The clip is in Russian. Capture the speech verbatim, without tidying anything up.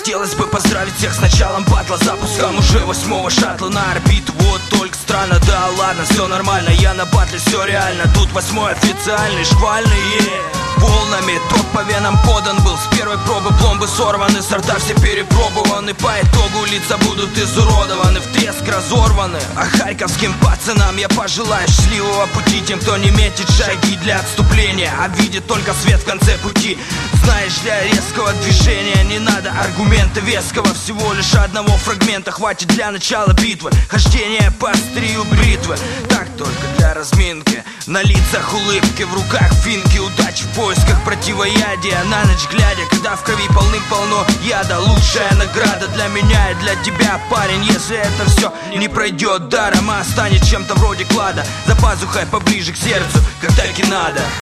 Хотелось бы поздравить всех с началом батла, запуском уже восьмого шаттла на орбиту. Вот только странно, да ладно, все нормально, я на батле, все реально. Тут восьмой официальный, шквальный, yeah. Волнами ток по венам подан был. С первой пробы пломбы сорваны, сорта все перепробованы. По итогу лица будут изуродованы, втреск разорваны. А харьковским пацанам я пожелаю счастливого пути. Тем, кто не метит шаги для отступления, а видит только свет в конце пути. Знаешь, для резкого движения не надо аргумента веского. Всего лишь одного фрагмента хватит для начала битвы. Хождение по острию бритвы, так только для разминки. На лицах улыбки, в руках финки. Удачи в поисках противоядия, на ночь глядя, когда в крови полным-полно яда. Лучшая награда для меня и для тебя, парень. Если это все не пройдет даром, а станет чем-то вроде клада, за пазухой поближе к сердцу, как так и надо.